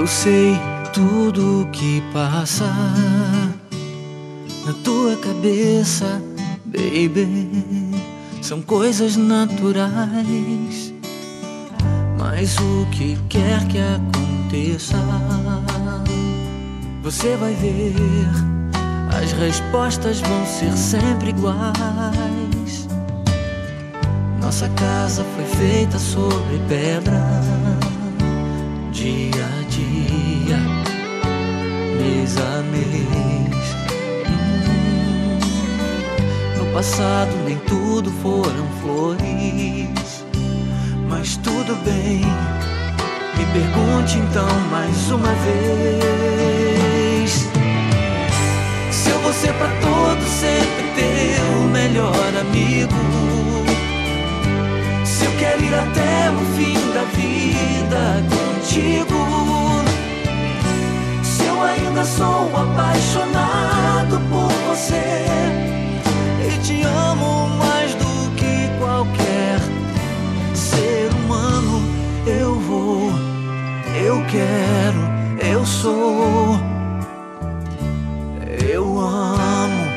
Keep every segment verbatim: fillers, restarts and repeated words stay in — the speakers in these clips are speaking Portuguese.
Eu sei tudo o que passa na tua cabeça, baby. São coisas naturais, mas o que quer que aconteça, você vai ver, as respostas vão ser sempre iguais. Nossa casa foi feita sobre pedra, dia a dia, mês a mês. hum, No passado nem tudo foram flores, mas tudo bem. Me pergunte então mais uma vez: se eu vou ser pra todos sempre teu melhor amigo, se eu quero ir até o fim da vida contigo, se eu ainda sou apaixonado por você e te amo mais do que qualquer ser humano, eu vou, eu quero, eu sou, eu amo.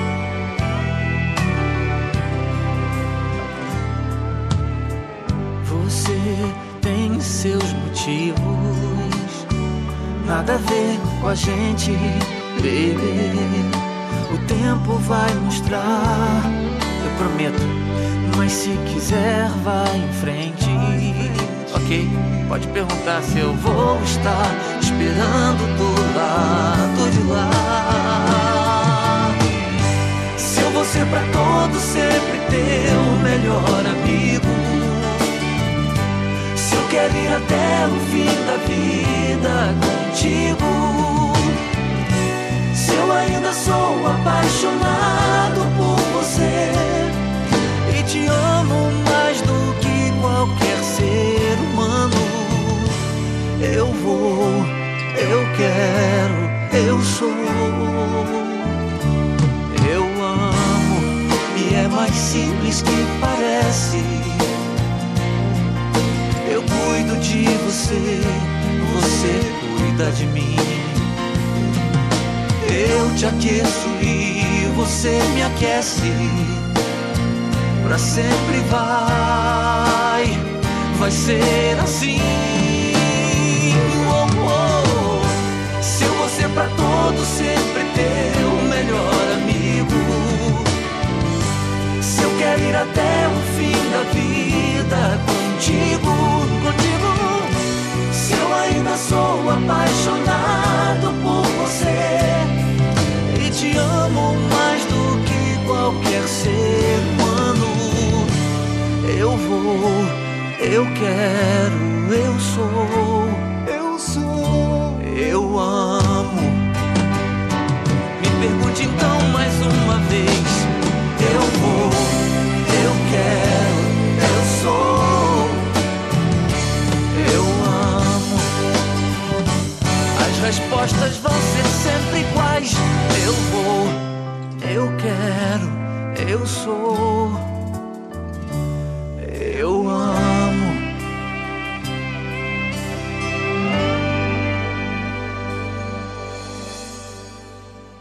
Você tem seus motivos, nada a ver com a gente, baby. O tempo vai mostrar, eu prometo. Mas se quiser, vai em frente. Ok, pode perguntar se eu vou estar esperando do lado de lá. Se eu vou ser pra todos sempre teu melhor amigo, se eu quero ir até o fim da vida contigo, se eu ainda sou apaixonado por você e te amo mais do que qualquer ser humano, eu vou, eu quero, eu sou, eu amo. E é mais simples que parece. Eu cuido de você, você cuida de mim. Eu te aqueço e você me aquece. Pra sempre vai, vai ser assim. Oh, oh. Se eu vou ser pra todos sempre teu melhor amigo, se eu quero ir até o fim da vida contigo, contigo, se eu ainda sou apaixonado por você e te amo mais do que qualquer ser humano, eu vou, eu quero, eu sou, eu sou, eu amo. Me pergunte então mais uma vez: eu vou, eu quero, eu sou, eu amo. As respostas vão ser sempre iguais. Eu vou, eu quero, eu sou.